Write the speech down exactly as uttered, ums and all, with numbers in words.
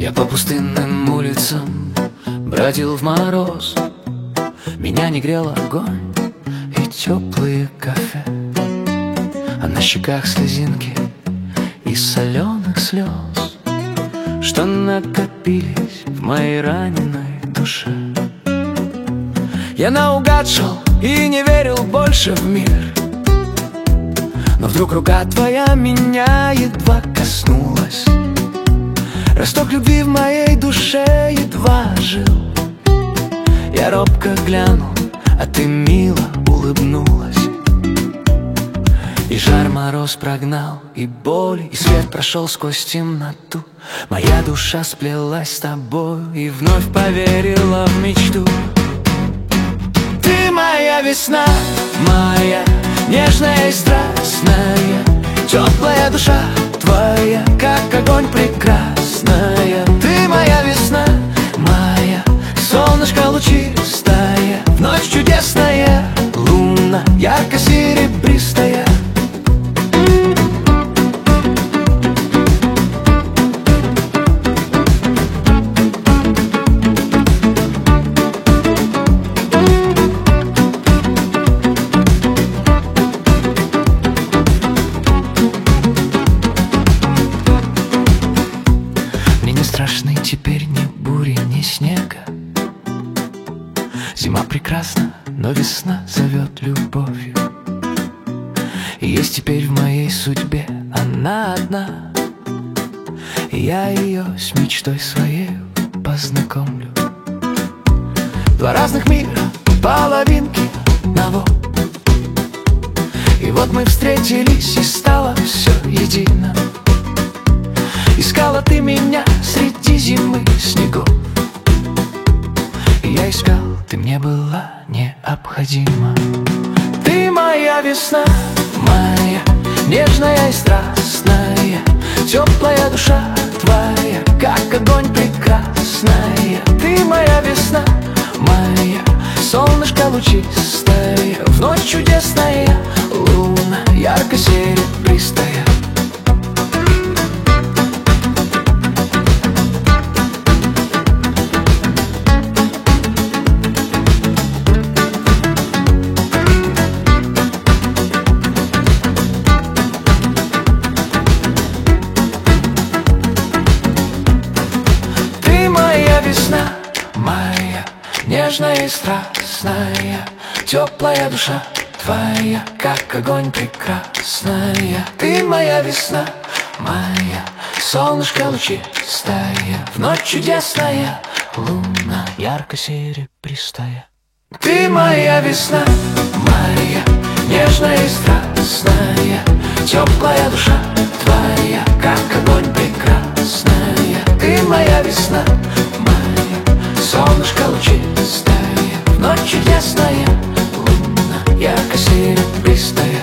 Я по пустынным улицам бродил в мороз. Меня не грел огонь и теплые кафе, а на щеках слезинки из соленых слез, что накопились в моей раненой душе. Я наугад шел и не верил больше в мир, но вдруг рука твоя меня едва коснулась. Росток любви в моей душе едва жил. Я робко глянул, а ты мило улыбнулась. И жар мороз прогнал, и боль, и свет прошел сквозь темноту. Моя душа сплелась с тобой и вновь поверила в мечту. Ты моя весна, моя нежная и страстная, теплая душа твоя, как огонь прекрасная. Ты моя весна, моя солнышко лучистая, ночь чудесная, луна ярко-серебристая. Страшны теперь ни бури, ни снега. Зима прекрасна, но весна зовет любовью. И есть теперь в моей судьбе она одна, и я ее с мечтой своей познакомлю. Два разных мира, половинки одного. И вот мы встретились, и стало все едино. Искала ты меня среди зимы снегов, и я искал, ты мне была необходима. Ты моя весна, моя нежная и страстная, теплая душа твоя, как огонь прекрасная. Ты моя весна, моя солнышко лучистая, в ночь чудесная, луна ярко-серебристая. Весна моя нежная и страстная, теплая душа твоя, как огонь прекрасная. Ты моя весна, моя солнышко лучистая, в ночь чудесная, луна ярко-серебристая. Ты моя весна, моя нежная и страстная, теплая душа твоя, как огонь прекрасная. Ты моя весна, солнышко лучистое, ночь чудесная, луна ярко-серебристая.